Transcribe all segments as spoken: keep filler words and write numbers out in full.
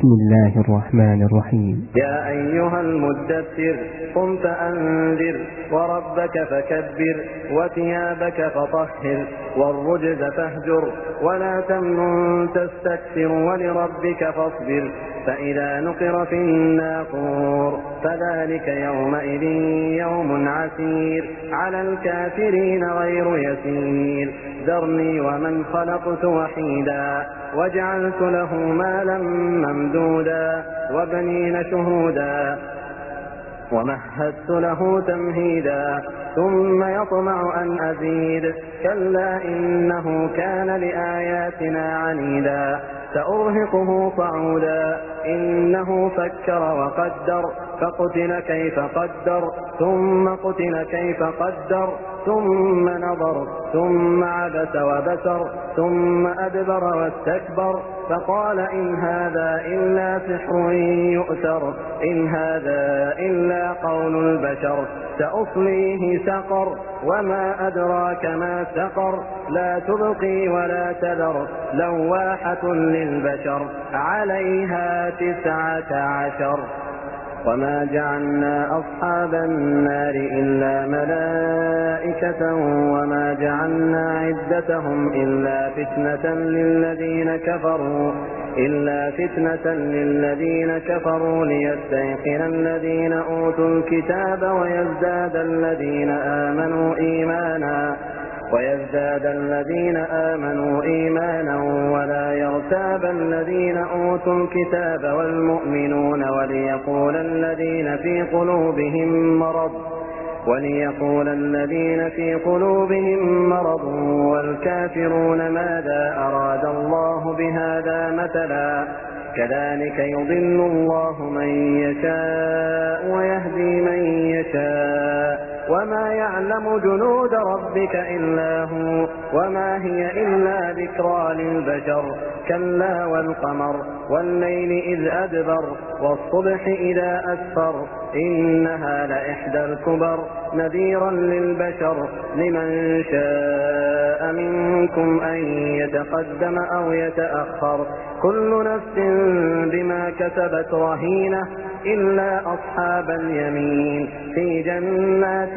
بسم الله الرحمن الرحيم. يا أيها المدثر قم فأنذر وربك فكبر وثيابك فطهر والرجز فاهجر ولا تمنن تستكثر ولربك فاصبر فإذا نقر في الناقور فذلك يومئذ يوم عسير على الكافرين غير يسير ذرني ومن خلقت وحيدا وجعلت له مالا ممدودا وبنين شهودا ومهدت له تمهيدا ثم يطمع أن أزيد كلا إنه كان لآياتنا عنيدا سأرهقه صعودا إنه فكر وقدر فقتل كيف قدر ثم قتل كيف قدر ثم نظر ثم عبس وبسر ثم أدبر واستكبر فقال إن هذا إلا سحر يؤثر إن هذا إلا قول البشر سأصليه سقر وما أدراك ما سقر لا تبقي ولا تذر لواحة للبشر عليها تسعة عشر وما جعلنا أصحاب النار إلا ملائكة وما جعلنا عدتهم إلا فتنة للذين كفروا إلا فتنة للذين كفروا ليستيقن الذين أوتوا الكتاب ويزداد الذين آمنوا إيمانا ويزداد الذين آمنوا إيمانا ولا يرتاب الذين أوتوا الكتاب والمؤمنون وليقول الذين في قلوبهم مرض وليقول الذين في قلوبهم مرض والكافرون ماذا أراد الله بهذا مثلا كذلك يضل الله من يشاء ويهدي من يشاء وما يعلم جنود ربك إلا هو وما هي إلا ذكرى للبشر كلا والقمر والليل إذ أدبر والصبح إذا أسفر إنها لإحدى الكبر نذيرا للبشر لمن شاء منكم أن يتقدم أو يتأخر كل نفس بما كسبت رهينة إلا أصحاب اليمين في جنات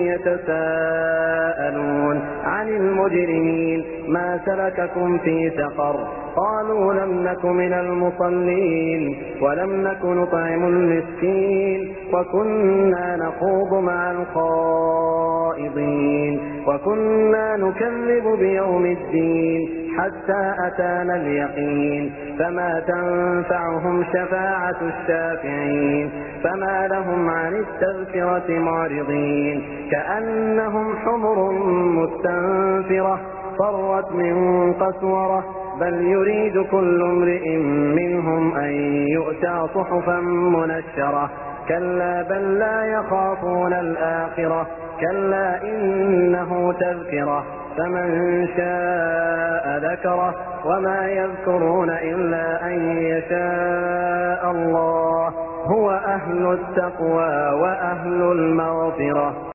يتساءلون عن المجرمين ما سلككم في سقر قالوا لم نك من المصلين ولم نك نطعم المسكين وكنا نخوض مع الخائضين وكنا نكذب بيوم الدين حتى أتانا اليقين فما تنفعهم شفاعة الشافعين فما لهم عن التذكرة معرضين كأنهم حمر مستنفرة فرت من قسورة بل يريد كل امرئ منهم أن يؤتى صحفا منشرة كلا بل لا يخافون الآخرة كلا إنه تذكرة فمن شاء ذكره وما يذكرون إلا أن يشاء الله هو أهل التقوى وأهل المغفرة.